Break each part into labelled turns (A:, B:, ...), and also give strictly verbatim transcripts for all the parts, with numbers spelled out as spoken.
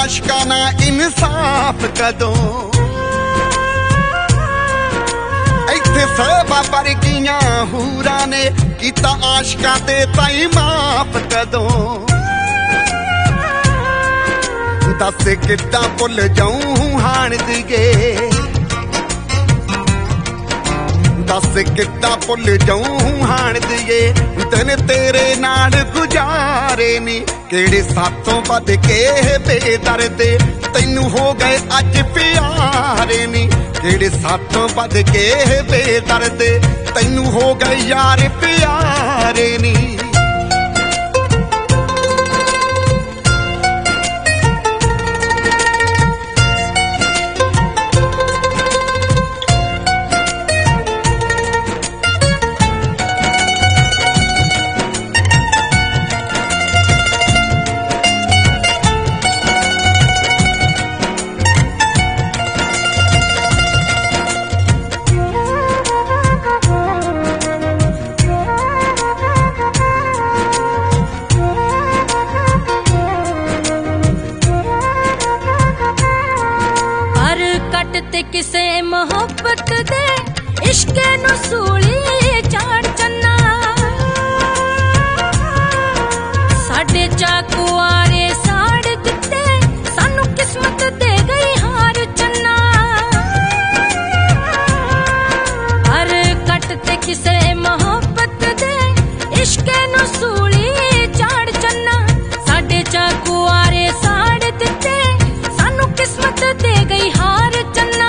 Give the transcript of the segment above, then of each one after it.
A: आशका ना इंसाफ कदों इत्थे सबा वर्गियां हूरां ने कीता आशका ते ताई माफ कदों दस किद्दां भुल जाऊं हाण दिए दस किद्दां भुल जाऊं हाण दिए दिन तेरे नाल गुजारे नी केड़े साथों बद के बेदर्दे तैनू हो गए अज प्यारे नी केड़े साथों बद के बेदर्दे तैनू हो गए यार प्यारे नी
B: ते किसे मोहब्बत दे इश्क नू सूली चाड़ चन्ना साडे चाकुआरे साड़ दिते सानू किस्मत दे गई हार चन्ना हर कट ते किसे मोहब्बत दे इश्क नू सूली चाड़ चन्ना साडे चाकुआरे साड़ दिते सानू किस्मत दे गई हार चन्ना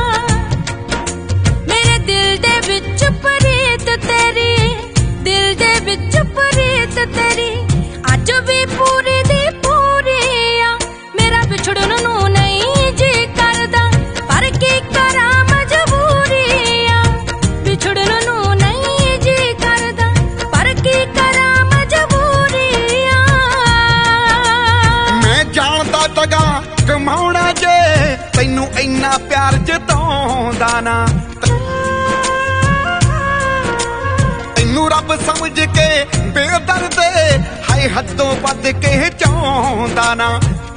B: मेरे दिल दे विच प्रीत तेरी दिल दे विच प्रीत तेरी अज भी पूरी दी पूरी आ मेरा विछड़न नू नहीं जी करदा पर की करा मजबूरी आ विछड़न नू नहीं जी करदा पर की करा मजबूरी आ
A: मैं जानदा तगा कमाउणा जे तैनू इन्ना प्यार जताउंदा ना तैनू रब समझ के बेदर्दे हाय हदों वध के चाहुंदा ना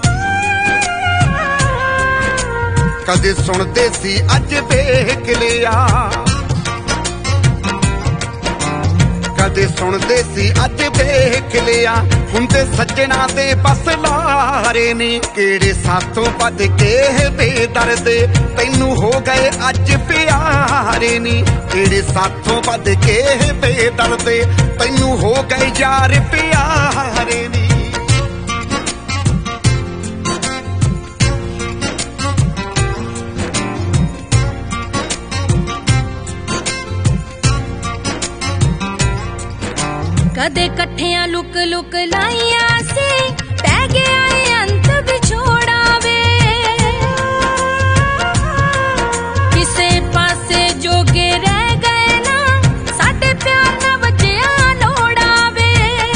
A: कदे सुणदे सी अज वेख लिया कदे सुणदे सी अज वेख लिया हुंदे सज्जना दे बस लारे नी केड़े साथों बद के बेदर्दे तैनू हो गए अज प्यारे नी केड़े साथों बद के बेदर्दे तैनू हो गए यार प्यारे नी
B: कदे कट्ठियां लुक लुक लाइया से पै गया अंत विछोड़ा वे किसे पासे जोगे रह गए ना साडे प्यार ना बजिया लोड़ा वे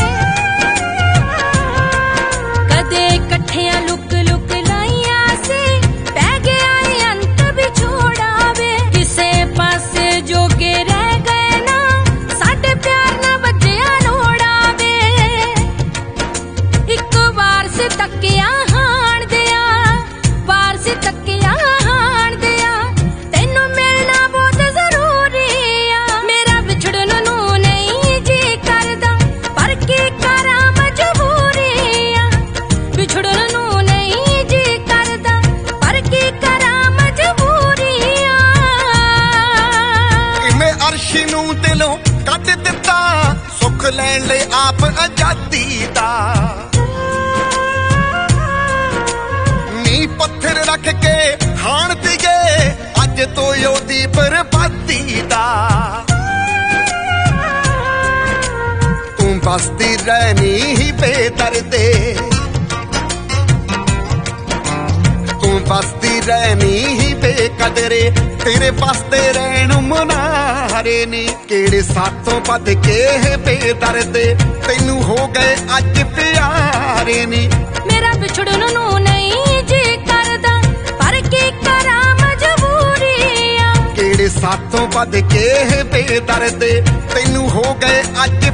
B: कदे कट्ठियां लुक लुक लाइया से पै गया अंत विछोड़ा वे किसे पासे जोगे रह गए ना साडे प्यार ना बजिया तकिया हाण दिया बार से तकिया हाण दिया तैनू मिलना बहुत जरूरी आ मेरा विछड़न नू नहीं जी करदा पर की करा मजबूरी आ विछड़न नू नहीं जी करदा पर की करा मजबूरी आ
A: इवें अर्शी नू दिलों कट दिता सुख लैण लई आप आजादी दा पत्थर रख के हाण दिए अज तो योदी बर्बादी दा तू बसदी रहनी ही बेदर्दे तू बसदी रहनी ही बेकदरे तेरे बसते रहन मनारे नी केड़े साथों बद के बेदर्दे तैनू हो गए अज प्यारे नी
B: मेरा विछड़न नू नहीं जी करदा पर की करा मजबूरी आ
A: केड़े साथों बद के बेदर्दे तैनू हो गए अज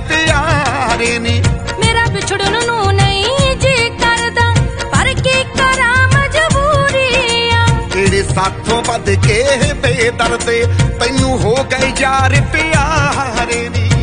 A: प्यारे नी
B: मेरा विछड़न नू नहीं जी करदा पर की करा
A: ਸਾਥੋਂ ਵੱਧ ਕੇ ਬੇਦਰਦੇ ਤੈਨੂੰ ਹੋ ਗਏ ਯਾਰ ਪਿਆਰੇ ਨੀ।